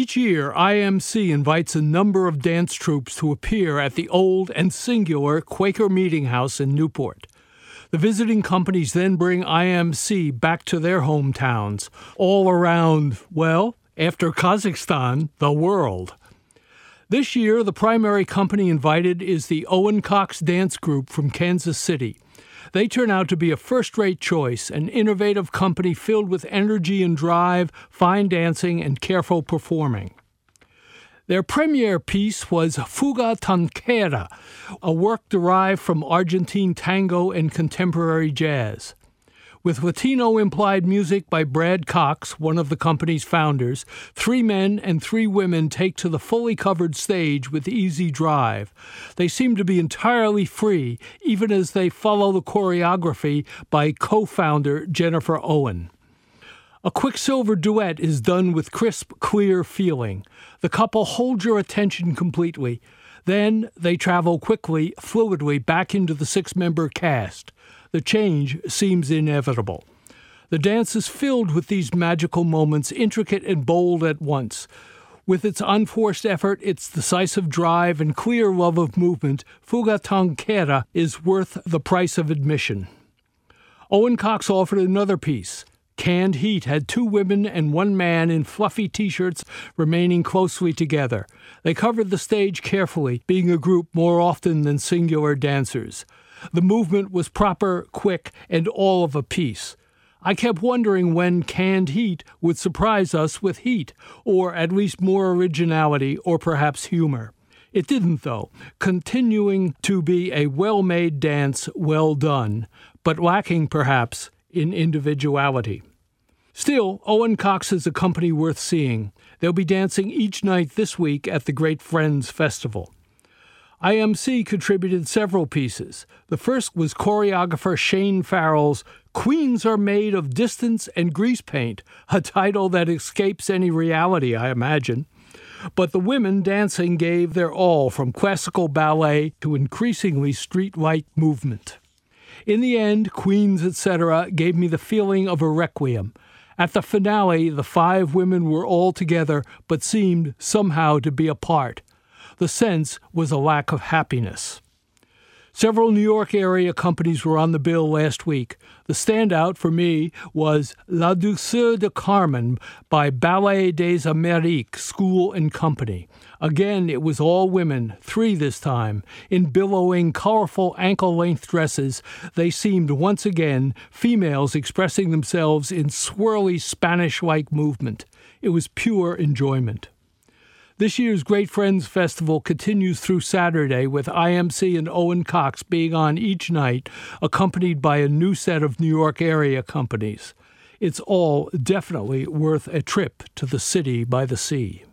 Each year, IMC invites a number of dance troupes to appear at the old and singular Quaker Meeting House in Newport. The visiting companies then bring IMC back to their hometowns, all around, well, after Kazakhstan, the world. This year, the primary company invited is the Owen Cox Dance Group from Kansas City. They turn out to be a first-rate choice, an innovative company filled with energy and drive, fine dancing, and careful performing. Their premiere piece was Fuga Tanquera, a work derived from Argentine tango and contemporary jazz. With Latino-implied music by Brad Cox, one of the company's founders, 3 men and 3 women take to the fully covered stage with easy drive. They seem to be entirely free, even as they follow the choreography by co-founder Jennifer Owen. A Quicksilver duet is done with crisp, clear feeling. The couple hold your attention completely. Then they travel quickly, fluidly back into the 6-member cast. The change seems inevitable. The dance is filled with these magical moments, intricate and bold at once. With its unforced effort, its decisive drive, and clear love of movement, Fuga Tanquera is worth the price of admission. Owen Cox offered another piece. Canned Heat had 2 women and 1 man in fluffy T-shirts remaining closely together. They covered the stage carefully, being a group more often than singular dancers. The movement was proper, quick, and all of a piece. I kept wondering when Canned Heat would surprise us with heat, or at least more originality, or perhaps humor. It didn't, though, continuing to be a well-made dance, well done, but lacking, perhaps, in individuality. Still, Owen Cox is a company worth seeing. They'll be dancing each night this week at the Great Friends Festival. IMC contributed several pieces. The first was choreographer Shane Farrell's Queens Are Made of Distance and Grease Paint, a title that escapes any reality, I imagine. But the women dancing gave their all, from classical ballet to increasingly street-like movement. In the end, Queens, etc. gave me the feeling of a requiem. At the finale, the 5 women were all together but seemed somehow to be apart. The sense was a lack of happiness. Several New York area companies were on the bill last week. The standout for me was La Douceur de Carmen by Ballet des Amériques School and Company. Again, it was all women, 3 this time. In billowing, colorful ankle-length dresses, they seemed once again females expressing themselves in swirly Spanish-like movement. It was pure enjoyment. This year's Great Friends Festival continues through Saturday, with IMC and Owen Cox being on each night, accompanied by a new set of New York area companies. It's all definitely worth a trip to the city by the sea.